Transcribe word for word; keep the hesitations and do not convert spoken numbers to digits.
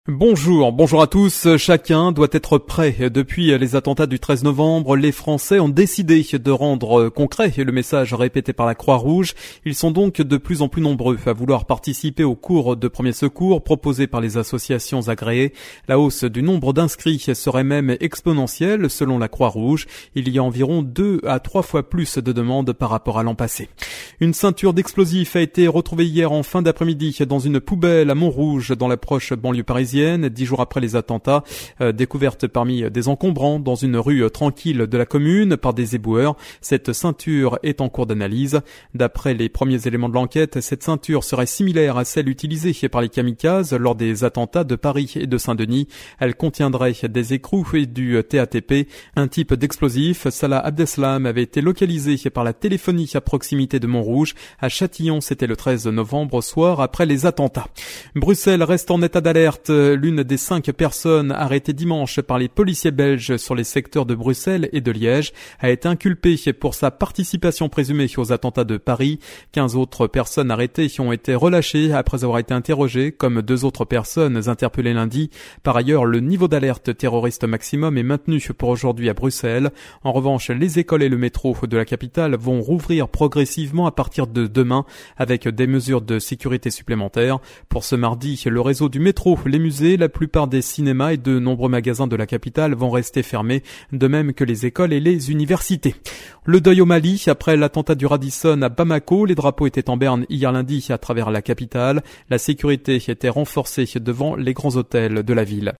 Bonjour, bonjour à tous. Chacun doit être prêt. Depuis les attentats du treize novembre, les Français ont décidé de rendre concret le message répété par la Croix-Rouge. Ils sont donc de plus en plus nombreux à vouloir participer aux cours de premiers secours proposés par les associations agréées. La hausse du nombre d'inscrits serait même exponentielle selon la Croix-Rouge. Il y a environ deux à trois fois plus de demandes par rapport à l'an passé. Une ceinture d'explosifs a été retrouvée hier en fin d'après-midi dans une poubelle à Montrouge dans la proche banlieue parisienne. Dix jours après les attentats, euh, découverte parmi des encombrants dans une rue tranquille de la commune par des éboueurs. Cette ceinture est en cours d'analyse. D'après les premiers éléments de l'enquête, cette ceinture serait similaire à celle utilisée par les kamikazes lors des attentats de Paris et de Saint-Denis. Elle contiendrait des écrous et du T A T P. Un type d'explosif, Salah Abdeslam, avait été localisé par la téléphonie à proximité de Montrouge. À Châtillon, c'était le treize novembre au soir après les attentats. Bruxelles reste en état d'alerte. L'une des cinq personnes arrêtées dimanche par les policiers belges sur les secteurs de Bruxelles et de Liège a été inculpée pour sa participation présumée aux attentats de Paris. Quinze autres personnes arrêtées ont été relâchées après avoir été interrogées, comme deux autres personnes interpellées lundi. Par ailleurs, le niveau d'alerte terroriste maximum est maintenu pour aujourd'hui à Bruxelles. En revanche, les écoles et le métro de la capitale vont rouvrir progressivement à partir de demain avec des mesures de sécurité supplémentaires. Pour ce mardi, le réseau du métro, les musées, la plupart des cinémas et de nombreux magasins de la capitale vont rester fermés, de même que les écoles et les universités. Le deuil au Mali, après l'attentat du Radisson à Bamako, les drapeaux étaient en berne hier lundi à travers la capitale. La sécurité était renforcée devant les grands hôtels de la ville.